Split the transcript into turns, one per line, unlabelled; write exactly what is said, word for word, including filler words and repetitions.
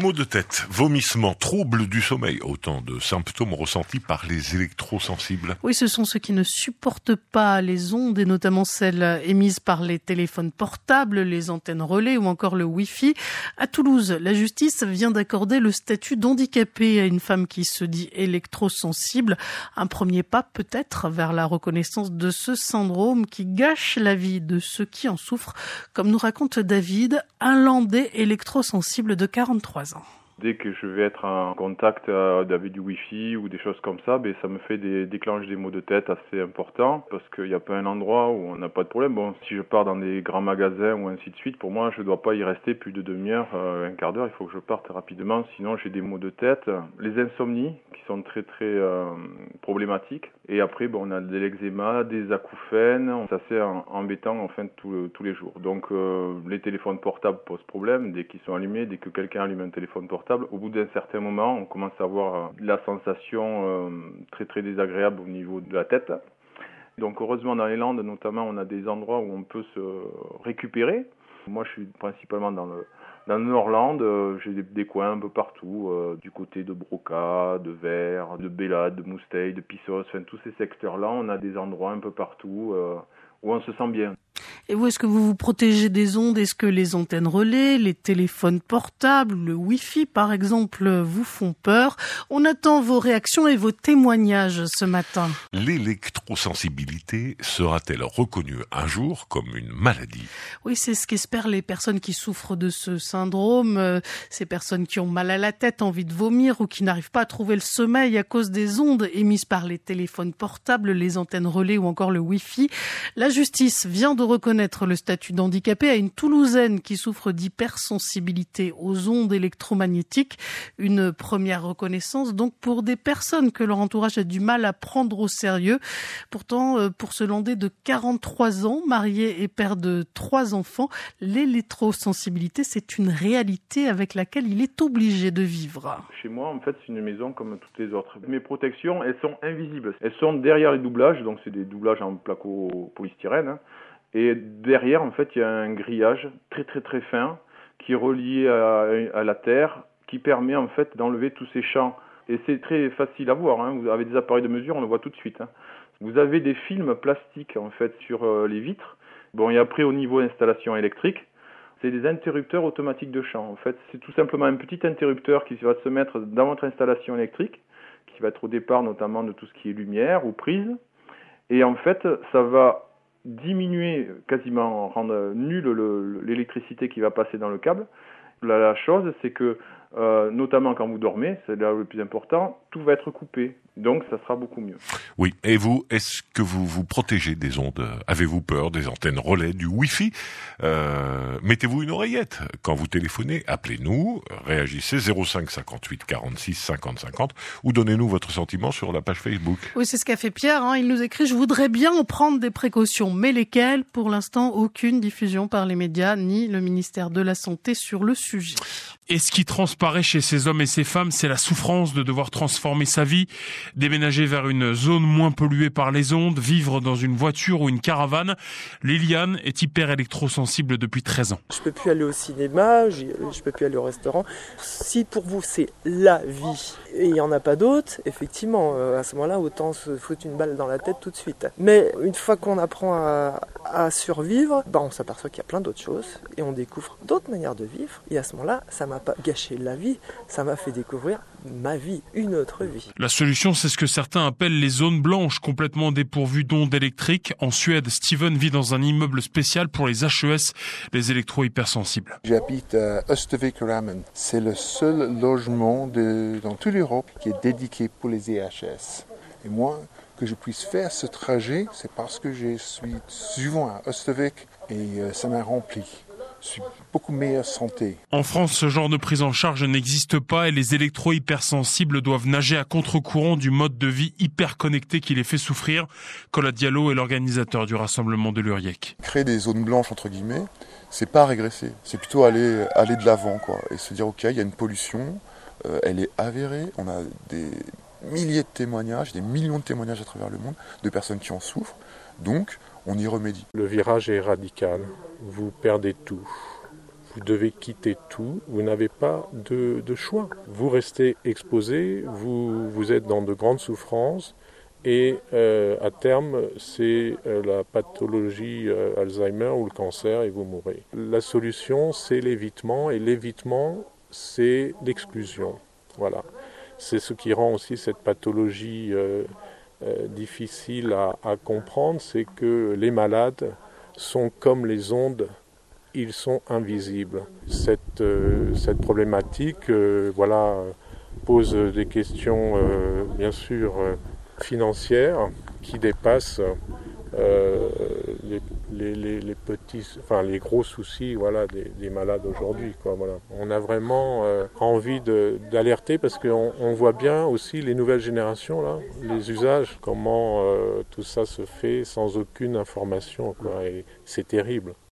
Maux de tête, vomissements, troubles du sommeil, autant de symptômes ressentis par les électrosensibles.
Oui, ce sont ceux qui ne supportent pas les ondes et notamment celles émises par les téléphones portables, les antennes relais ou encore le Wi-Fi. À Toulouse, la justice vient d'accorder le statut d'handicapé à une femme qui se dit électrosensible. Un premier pas peut-être vers la reconnaissance de ce syndrome qui gâche la vie de ceux qui en souffrent, comme nous raconte David, un Landais électrosensible de quarante-trois ans.
Dès que je vais être en contact avec du Wi-Fi ou des choses comme ça, ben ça me fait des déclenche des maux de tête assez importants parce qu'il n'y a pas un endroit où on n'a pas de problème. Bon, si je pars dans des grands magasins ou ainsi de suite, pour moi, je ne dois pas y rester plus de demi-heure, euh, un quart d'heure. Il faut que je parte rapidement, sinon j'ai des maux de tête. Les insomnies qui sont très très euh, problématiques. Et après, bon, on a de l'eczéma, des acouphènes. C'est assez embêtant en fait tous tous les jours. Donc euh, les téléphones portables posent problème. Dès qu'ils sont allumés, dès que quelqu'un allume un téléphone portable, au bout d'un certain moment, on commence à avoir la sensation euh, très très désagréable au niveau de la tête. Donc heureusement dans les Landes notamment, on a des endroits où on peut se récupérer. Moi je suis principalement dans le dans le Nord-Land, euh, j'ai des, des coins un peu partout, euh, du côté de Broca, de Vers, de Bélade, de Mousteil, de Pissos, enfin tous ces secteurs-là, on a des endroits un peu partout euh, où on se sent bien.
Et vous, est-ce que vous vous protégez des ondes? Est-ce que les antennes relais, les téléphones portables, le Wi-Fi par exemple, vous font peur? On attend vos réactions et vos témoignages ce matin.
L'électrosensibilité sera-t-elle reconnue un jour comme une maladie?
Oui, c'est ce qu'espèrent les personnes qui souffrent de ce syndrome, euh, ces personnes qui ont mal à la tête, envie de vomir ou qui n'arrivent pas à trouver le sommeil à cause des ondes émises par les téléphones portables, les antennes relais ou encore le Wi-Fi. La justice vient de reconnaître le statut d'handicapé à une Toulousaine qui souffre d'hypersensibilité aux ondes électromagnétiques. Une première reconnaissance donc pour des personnes que leur entourage a du mal à prendre au sérieux. Pourtant, pour ce Landais de quarante-trois ans, marié et père de trois enfants, l'électrosensibilité, c'est une réalité avec laquelle il est obligé de vivre.
Chez moi, en fait, c'est une maison comme toutes les autres. Mes protections, elles sont invisibles. Elles sont derrière les doublages, donc c'est des doublages en placo polystyrène, hein. Et derrière, en fait, il y a un grillage très très très fin qui est relié à, à la terre, qui permet en fait d'enlever tous ces champs. Et c'est très facile à voir, hein. Vous avez des appareils de mesure, on le voit tout de suite, hein. Vous avez des films plastiques en fait sur euh, les vitres. Bon, et après au niveau installation électrique, c'est des interrupteurs automatiques de champ. En fait, c'est tout simplement un petit interrupteur qui va se mettre dans votre installation électrique, qui va être au départ notamment de tout ce qui est lumière ou prise. Et en fait, ça va diminuer, quasiment rendre nulle le, l'électricité qui va passer dans le câble. La, la chose, c'est que, euh, notamment quand vous dormez, c'est là le plus important, tout va être coupé. Donc, ça sera beaucoup mieux.
Oui. Et vous, est-ce que vous vous protégez des ondes? Avez-vous peur des antennes relais, du Wi-Fi? euh, Mettez-vous une oreillette. Quand vous téléphonez, appelez-nous, réagissez zéro cinq cinquante-huit quarante-six cinquante cinquante ou donnez-nous votre sentiment sur la page Facebook.
Oui, c'est ce qu'a fait Pierre, hein. Il nous écrit « Je voudrais bien en prendre des précautions, mais lesquelles? Pour l'instant, aucune diffusion par les médias ni le ministère de la Santé sur le sujet. »
Et ce qui transparaît chez ces hommes et ces femmes, c'est la souffrance de devoir transformer sa vie, déménager vers une zone moins polluée par les ondes, vivre dans une voiture ou une caravane. Liliane est hyper électrosensible depuis treize ans.
Je peux plus aller au cinéma, je peux plus aller au restaurant. Si pour vous c'est la vie et il n'y en a pas d'autre, effectivement, à ce moment-là, autant se foutre une balle dans la tête tout de suite. Mais une fois qu'on apprend à, à survivre, bah on s'aperçoit qu'il y a plein d'autres choses et on découvre d'autres manières de vivre. Et à ce moment-là, ça m'a pas gâché la vie, ça m'a fait découvrir ma vie, une autre vie.
La solution, c'est ce que certains appellent les zones blanches, complètement dépourvues d'ondes électriques. En Suède, Steven vit dans un immeuble spécial pour les H E S, les électro-hypersensibles.
J'habite à Östervik-Rammen. C'est le seul logement de, dans toute l'Europe qui est dédié pour les E H S. Et moi, que je puisse faire ce trajet, c'est parce que je suis souvent à Östervik et euh, ça m'a rempli. Je suis beaucoup meilleure santé.
En France, ce genre de prise en charge n'existe pas et les électro-hypersensibles doivent nager à contre-courant du mode de vie hyper connecté qui les fait souffrir. Colas Diallo est l'organisateur du rassemblement de l'Uriec.
Créer des zones blanches, entre guillemets, c'est pas régresser. C'est plutôt aller, aller de l'avant, quoi, et se dire, OK, il y a une pollution, euh, elle est avérée, on a des milliers de témoignages, des millions de témoignages à travers le monde, de personnes qui en souffrent, donc on y remédie.
Le virage est radical, vous perdez tout. vous devez quitter tout, vous n'avez pas de, de choix. Vous restez exposé, vous, vous êtes dans de grandes souffrances et euh, à terme, c'est euh, la pathologie euh, Alzheimer ou le cancer et vous mourrez. La solution, c'est l'évitement et l'évitement, c'est l'exclusion. Voilà. C'est ce qui rend aussi cette pathologie euh, euh, difficile à, à comprendre, c'est que les malades sont comme les ondes, ils sont invisibles. Cette, euh, cette problématique euh, voilà, pose des questions euh, bien sûr euh, financières qui dépassent euh, les, les, les, les petits, enfin les gros soucis voilà, des, des malades aujourd'hui. Quoi, voilà. On a vraiment euh, envie de, d'alerter parce qu'on on voit bien aussi les nouvelles générations, là, les usages, comment euh, tout ça se fait sans aucune information. Quoi, et c'est terrible.